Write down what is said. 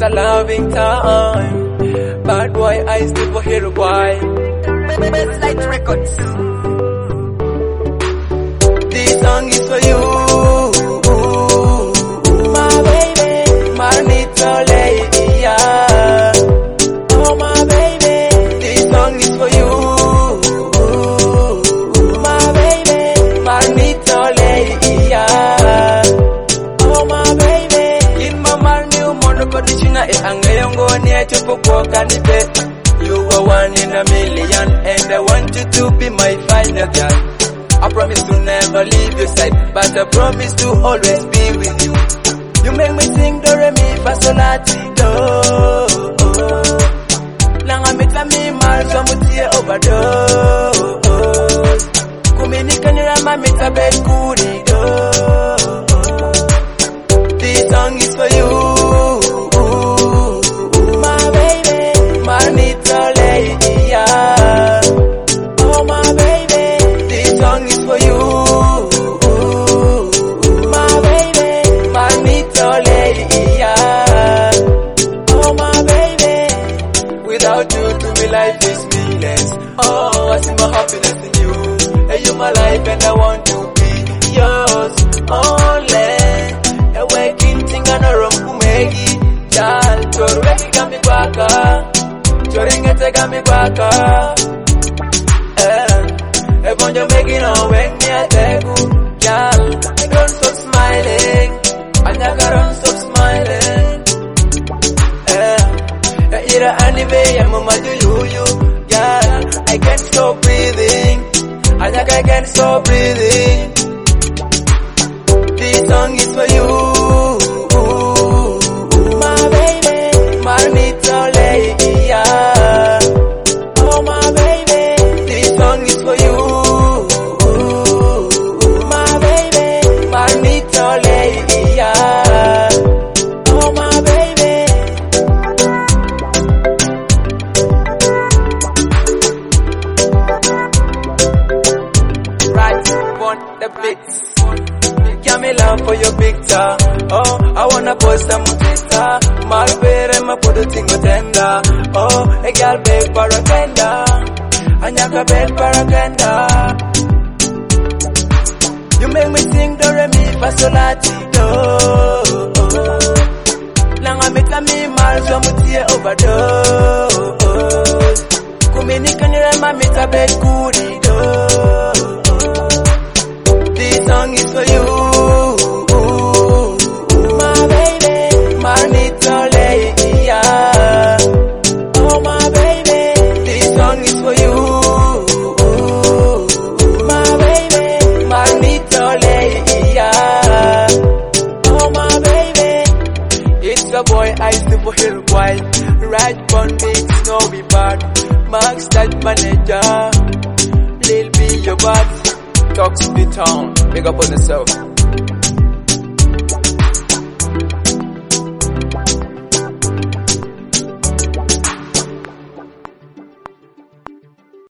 loving time. Bad boy, I still for hero boy. Best Light Records. This song is for you, my baby, Marnito lady, yeah. Oh my baby, this song is for you, my baby, Marnito lady, yeah. Oh my baby, in my marni umono kodichinga e angayongo ni echopo kwa kanipe. You are one in a million, and I want you to be my final girl. I promise to never leave your side, but I promise to always be with you. You make me sing do re mi fa sol la ti do. Nanga mita mi mal so mutie overdose. Kuminika ni rama mita bed kuri do. This song is for you, my baby, Marnito lady, yeah. Oh my baby, this song is for you, my baby, Marnito lady, yeah. Oh my baby, without you to me life is meaningless. Oh, I see my happiness in you, and you my life and I want to be yours only. A waking thing and a rum kumegi, y'all. Chorweki kami kwaka, choringete kami kwaka. Ebonjo making on when me ategu, y'all. Don't stop smiling, Anyaka don't stop smiling. Ira anyway, I'm on my you, y'all. I can't stop breathing, Anyaka I can't stop breathing. This song is for you, my baby, Marnito lady, yeah. Oh my baby, this song is for you, my baby, Marnito lady, yeah. Oh my baby. Right on the beats. Give me love for your picture. Oh, I wanna post some Twitter. Malvere ma put a tingo tender. Oh, a girl beg paragenda. Anyaka beg paragenda. You make me sing do re mi fa sol la ti do. Nanga mita mi mal so mutie overdose. Kuminika ni rama mita beg kuri do. This song is for you, my baby, Marnito lady, yeah. Oh my baby, this song is for you, my baby, Marnito lady, yeah. Oh my baby, it's a boy, I super hero boy. Right on beats, no be bad. Max that manager, Lil be your bad. Talk to the town, big up on yourself.